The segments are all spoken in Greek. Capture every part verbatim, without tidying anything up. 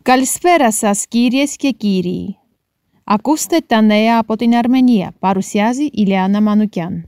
Καλησπέρα σας κύριες και κύριοι. Ακούστε τα νέα από την Αρμενία. Παρουσιάζει η Λιάννα Μανουκιάν.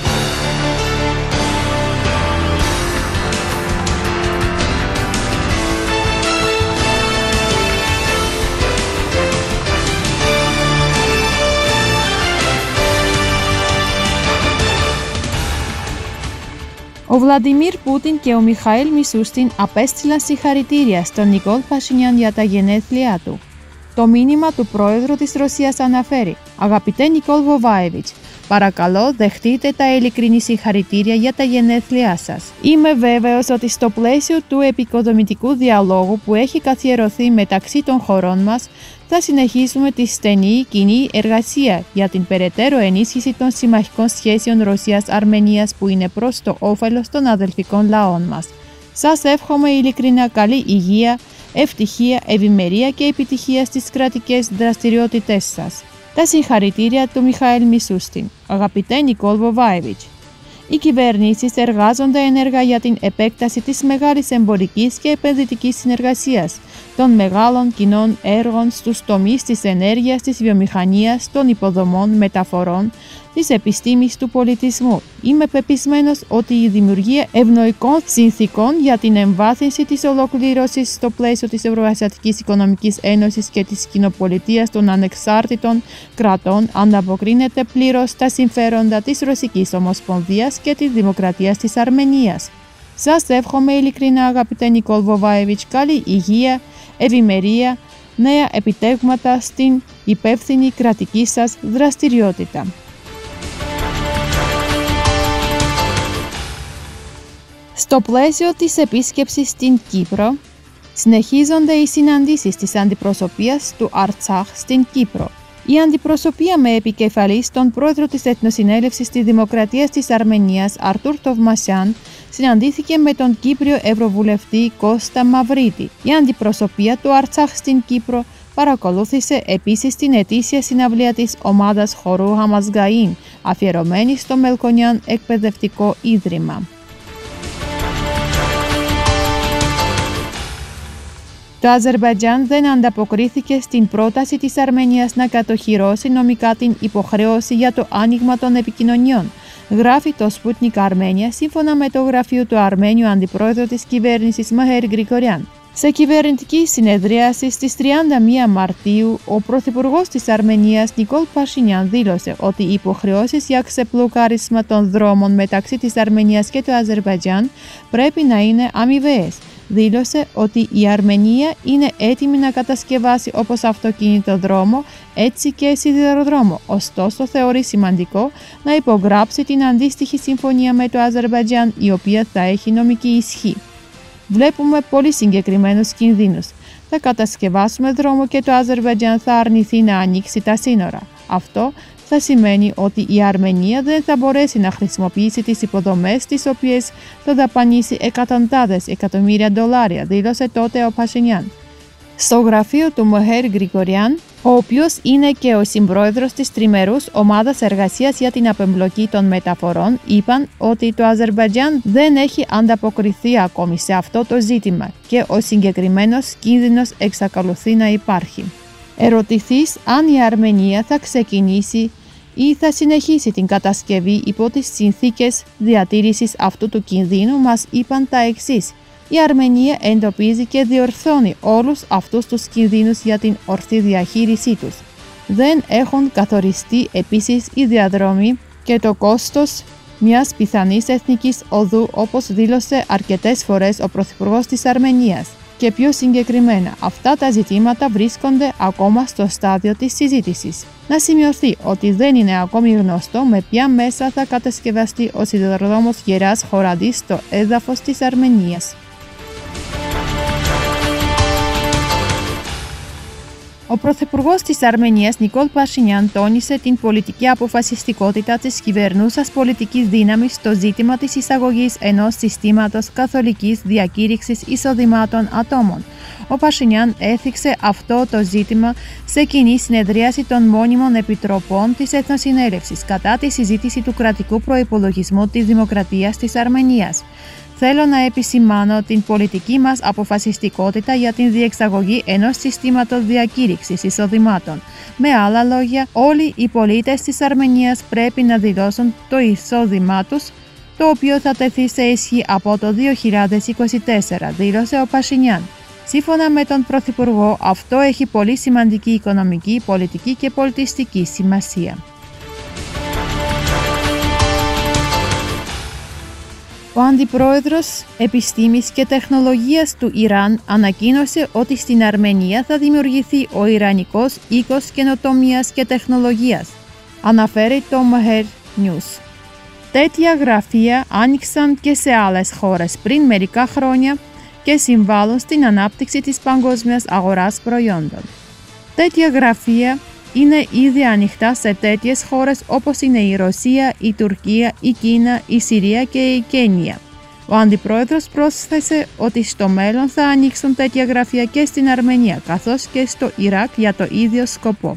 Ο Βλαντιμίρ Πούτιν και ο Μιχαήλ Μισούστιν απέστειλαν συγχαρητήρια στον Νικόλ Πασινιάν για τα γενέθλιά του. Το μήνυμα του πρόεδρου της Ρωσίας αναφέρει: «Αγαπητέ Νικόλ Βοβάεβιτς, παρακαλώ δεχτείτε τα ειλικρινή συγχαρητήρια για τα γενέθλιά σας. Είμαι βέβαιος ότι στο πλαίσιο του επικοδομητικού διαλόγου που έχει καθιερωθεί μεταξύ των χωρών μας, θα συνεχίσουμε τη στενή κοινή εργασία για την περαιτέρω ενίσχυση των συμμαχικών σχέσεων Ρωσίας-Αρμενίας που είναι προς το όφελος των αδελφικών λαών μας. Σας εύχομαι ειλικρινά καλή υγεία, ευτυχία, ευημερία και επιτυχία στις κρατικές δραστηριότητές σας». Τα συγχαρητήρια του Μιχαήλ Μισούστιν. Αγαπητέ Νικόλ Βοβάεβιτς, οι κυβερνήσεις εργάζονται ενεργά για την επέκταση της μεγάλης εμπορικής και επενδυτικής συνεργασίας, των μεγάλων κοινών έργων στους τομείς της ενέργειας, της βιομηχανίας, των υποδομών, μεταφορών, της επιστήμης, του πολιτισμού. Είμαι πεπισμένος ότι η δημιουργία ευνοϊκών συνθήκων για την εμβάθυνση της ολοκλήρωσης στο πλαίσιο της Ευρωασιατικής Οικονομικής Ένωσης και της κοινοπολιτείας των ανεξάρτητων κρατών ανταποκρίνεται πλήρως στα συμφέροντα της Ρωσικής Ομοσπονδίας και της Δημοκρατίας της Αρμενίας. Σας εύχομαι ειλικρινά, αγαπητέ Νικόλ Βοβάεβιτς, καλή υγεία, ευημερία, νέα επιτεύγματα στην υπεύθυνη κρατική σας δραστηριότητα. Στο πλαίσιο της επίσκεψης στην Κύπρο, συνεχίζονται οι συναντήσεις της αντιπροσωπείας του Αρτσάχ στην Κύπρο. Η αντιπροσωπεία με επικεφαλής τον πρόεδρο της Εθνοσυνέλευσης της Δημοκρατίας της Αρμενίας, Αρτούρ Τοβμασιάν, συναντήθηκε με τον Κύπριο Ευρωβουλευτή Κώστα Μαυρίτη. Η αντιπροσωπεία του Αρτσάχ στην Κύπρο παρακολούθησε επίσης την ετήσια συναυλία της ομάδας χορού Χαμαζγκαΐν, αφιερωμένη στο Μελκονιάν Εκπαιδευτικό Ίδρυμα. Το Αζερμπαϊτζάν δεν ανταποκρίθηκε στην πρόταση της Αρμενίας να κατοχυρώσει νομικά την υποχρέωση για το άνοιγμα των επικοινωνιών, γράφει το Sputnik Αρμένια σύμφωνα με το γραφείο του Αρμένιου Αντιπρόεδρου της κυβέρνησης Μεχέρι Γκρικοριάν. Σε κυβερνητική συνεδρίαση στις τριάντα μία Μαρτίου, ο Πρωθυπουργός της Αρμενίας Νικόλ Πασινιάν δήλωσε ότι οι υποχρεώσεις για ξεπλοκάρισμα των δρόμων μεταξύ της Αρμενίας και του Αζερμπαϊτζάν πρέπει να είναι αμοιβαίες. Δήλωσε ότι η Αρμενία είναι έτοιμη να κατασκευάσει όπως αυτοκινητοδρόμο, έτσι και σιδηροδρόμο. Ωστόσο, θεωρεί σημαντικό να υπογράψει την αντίστοιχη συμφωνία με το Αζερμπαϊτζάν, η οποία θα έχει νομική ισχύ. Βλέπουμε πολύ συγκεκριμένους κινδύνους. Θα κατασκευάσουμε δρόμο και το Αζερμπαϊτζάν θα αρνηθεί να ανοίξει τα σύνορα. Αυτό θα σημαίνει ότι η Αρμενία δεν θα μπορέσει να χρησιμοποιήσει τις υποδομές τις οποίες θα δαπανίσει εκατοντάδες εκατομμύρια δολάρια, δήλωσε τότε ο Πασινιάν. Στο γραφείο του Μεχέρι Γκρικοριάν, ο οποίος είναι και ο συμπρόεδρος της τριμερούς ομάδας εργασίας για την απεμπλοκή των μεταφορών, είπαν ότι το Αζερμπαϊτζάν δεν έχει ανταποκριθεί ακόμη σε αυτό το ζήτημα και ο συγκεκριμένος κίνδυνος εξακολουθεί να υπάρχει. Ερωτηθείς αν η Αρμενία θα ξεκινήσει ή θα συνεχίσει την κατασκευή υπό τις συνθήκες διατήρησης αυτού του κινδύνου, μας είπαν τα εξής: η Αρμενία εντοπίζει και διορθώνει όλους αυτούς τους κινδύνους για την ορθή διαχείρισή τους. Δεν έχουν καθοριστεί επίσης οι διαδρόμοι και το κόστος μιας πιθανής εθνικής οδού, όπως δήλωσε αρκετές φορές ο Πρωθυπουργός της Αρμενίας. Και πιο συγκεκριμένα, αυτά τα ζητήματα βρίσκονται ακόμα στο στάδιο της συζήτησης. Να σημειωθεί ότι δεν είναι ακόμη γνωστό με ποια μέσα θα κατασκευαστεί ο σιδηροδρόμος Γεράς-Χοραντή στο έδαφος της Αρμενίας. Ο Πρωθυπουργός της Αρμενίας Νικόλ Πασινιάν τόνισε την πολιτική αποφασιστικότητα της κυβερνούσας πολιτικής δύναμης στο ζήτημα της εισαγωγής ενός συστήματος καθολικής διακήρυξης εισοδημάτων ατόμων, Ο Πασινιάν έθιξε αυτό το ζήτημα σε κοινή συνεδρίαση των μόνιμων επιτροπών της Εθνοσυνέλευσης κατά τη συζήτηση του κρατικού προϋπολογισμού της Δημοκρατίας της Αρμενίας. Θέλω να επισημάνω την πολιτική μας αποφασιστικότητα για την διεξαγωγή ενός συστήματος διακήρυξης εισοδημάτων. Με άλλα λόγια, όλοι οι πολίτες της Αρμενίας πρέπει να δηλώσουν το εισόδημά τους, το οποίο θα τεθεί σε ισχύ από το δύο χιλιάδες είκοσι τέσσερα, δήλωσε ο Πασινιάν. Σύμφωνα με τον Πρωθυπουργό, αυτό έχει πολύ σημαντική οικονομική, πολιτική και πολιτιστική σημασία. Ο Αντιπρόεδρος Επιστήμης και Τεχνολογίας του Ιράν ανακοίνωσε ότι στην Αρμενία θα δημιουργηθεί ο Ιρανικός Οίκος Καινοτομίας και Τεχνολογίας, αναφέρει το Maher News. Τέτοια γραφεία άνοιξαν και σε άλλες χώρες πριν μερικά χρόνια και συμβάλλουν στην ανάπτυξη της παγκόσμιας αγοράς προϊόντων. Τέτοια γραφεία είναι ήδη ανοιχτά σε τέτοιες χώρες όπως είναι η Ρωσία, η Τουρκία, η Κίνα, η Συρία και η Κένια. Ο Αντιπρόεδρος πρόσθεσε ότι στο μέλλον θα ανοίξουν τέτοια γραφεία και στην Αρμενία καθώς και στο Ιράκ για το ίδιο σκοπό.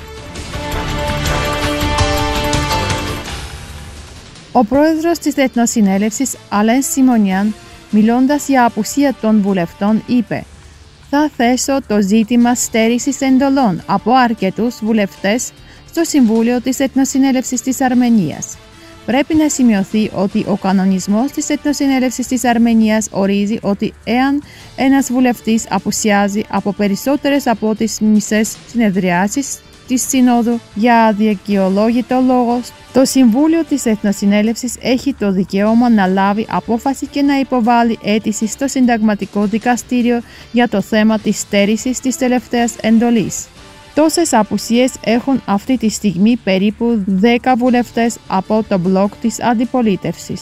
Ο πρόεδρος της Εθνοσυνέλευσης, Αλέν Σιμονιάν, μιλώντας για απουσία των βουλευτών, είπε «Θα θέσω το ζήτημα στέρησης εντολών από αρκετούς βουλευτές στο Συμβούλιο της Εθνοσυνέλευσης της Αρμενίας. Πρέπει να σημειωθεί ότι ο κανονισμός της Εθνοσυνέλευσης της Αρμενίας ορίζει ότι εάν ένας βουλευτής απουσιάζει από περισσότερες από τις μισές συνεδριάσεις της Συνόδου για αδικαιολόγητο λόγο, το Συμβούλιο της Εθνοσυνέλευσης έχει το δικαίωμα να λάβει απόφαση και να υποβάλει αίτηση στο Συνταγματικό Δικαστήριο για το θέμα της στέρησης της τελευταίας εντολής. Τόσες απουσίες έχουν αυτή τη στιγμή περίπου δέκα βουλευτές από το μπλοκ της αντιπολίτευσης.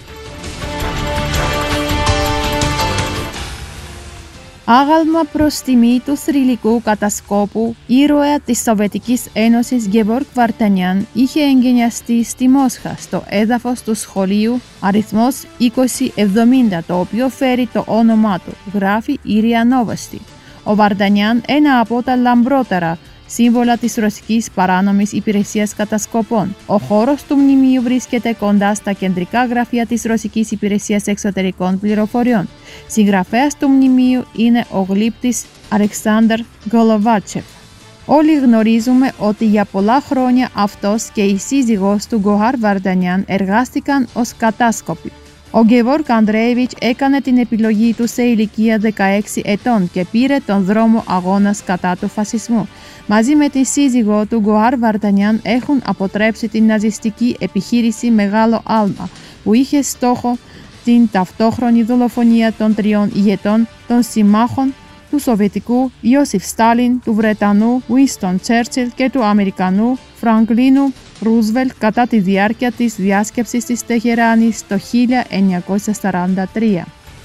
Άγαλμα προς τιμή του θρυλικού κατασκόπου ήρωα της Σοβιετικής Ένωσης Γκεβόρκ Βαρτανιάν είχε εγκαινιαστεί στη Μόσχα στο έδαφος του σχολείου αριθμός είκοσι εβδομήντα, το οποίο φέρει το όνομά του, γράφει η ΡΙΑ Νόβοστι. Ο Βαρτανιάν, ένα από τα λαμπρότερα σύμβολα της ρωσικής παράνομης υπηρεσίας κατασκοπών. Ο χώρος του μνημείου βρίσκεται κοντά στα κεντρικά γραφεία της Ρωσικής Υπηρεσίας Εξωτερικών Πληροφοριών. Συγγραφέας του μνημείου είναι ο γλύπτης Αλεξάνδρ Γκολοβάτσεφ. Όλοι γνωρίζουμε ότι για πολλά χρόνια αυτός και η σύζυγός του Γκοχάρ Βαρτανιάν εργάστηκαν ως κατάσκοποι. Ο Γκεβόρκ Ανδρέεβιτς έκανε την επιλογή του σε ηλικία δεκαέξι ετών και πήρε τον δρόμο αγώνας κατά του φασισμού. Μαζί με την σύζυγό του Γκοχάρ Βαρτανιάν έχουν αποτρέψει την ναζιστική επιχείρηση Μεγάλο Άλμα, που είχε στόχο την ταυτόχρονη δολοφονία των τριών ηγετών των συμμάχων του Σοβιετικού Ιώσιφ Στάλιν, του Βρετανού Βίνστον Τσέρτσιλ και του Αμερικανού Φραγκλίνου Ρούσβελτ κατά τη διάρκεια της διάσκεψης της Τεχεράνης το χίλια εννιακόσια σαράντα τρία.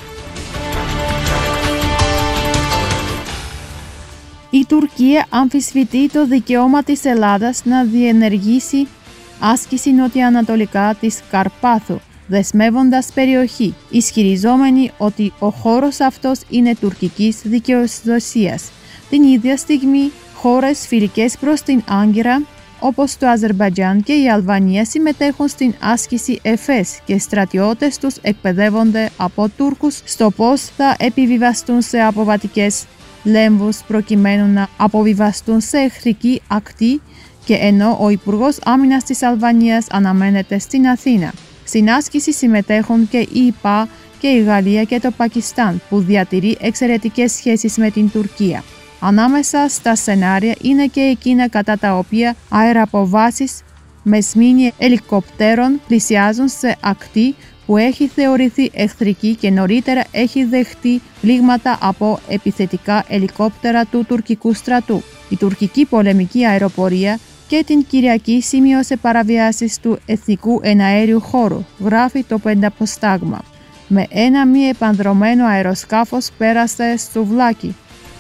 Η Τουρκία αμφισβητεί το δικαίωμα της Ελλάδας να διενεργήσει άσκηση νοτιοανατολικά της Καρπάθου, δεσμεύοντας περιοχή, ισχυριζόμενη ότι ο χώρος αυτός είναι τουρκικής δικαιοδοσίας. Την ίδια στιγμή, χώρες φιλικές προς την Άγκυρα, όπως το Αζερμπαϊτζάν και η Αλβανία, συμμετέχουν στην άσκηση ΕΦΕΣ και στρατιώτες τους εκπαιδεύονται από Τούρκους στο πώς θα επιβιβαστούν σε αποβατικές λέμβους προκειμένου να αποβιβαστούν σε εχθρική ακτή, και ενώ ο Υπουργός Άμυνας της Αλβανίας αναμένεται στην Αθήνα. Στην άσκηση συμμετέχουν και η ΙΠΑ και η Γαλλία και το Πακιστάν, που διατηρεί εξαιρετικές σχέσεις με την Τουρκία. Ανάμεσα στα σενάρια είναι και εκείνα κατά τα οποία αεραποβάσεις με σμήνη ελικόπτερων πλησιάζουν σε ακτή που έχει θεωρηθεί εχθρική και νωρίτερα έχει δεχτεί πλήγματα από επιθετικά ελικόπτερα του τουρκικού στρατού. Η τουρκική πολεμική αεροπορία και την Κυριακή σημείωσε παραβιάσεις του εθνικού εναέριου χώρου, γράφει το Πενταποστάγμα. Με ένα μη επανδρωμένο αεροσκάφος πέρασε στο Βλάκι.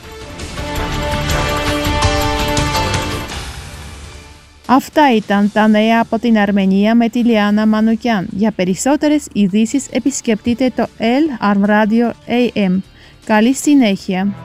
Αυτά ήταν τα νέα από την Αρμενία με τη Λιάννα Μανουκιάν. Για περισσότερες ειδήσεις επισκεφτείτε το L Arm Radio έι εμ. Καλή συνέχεια!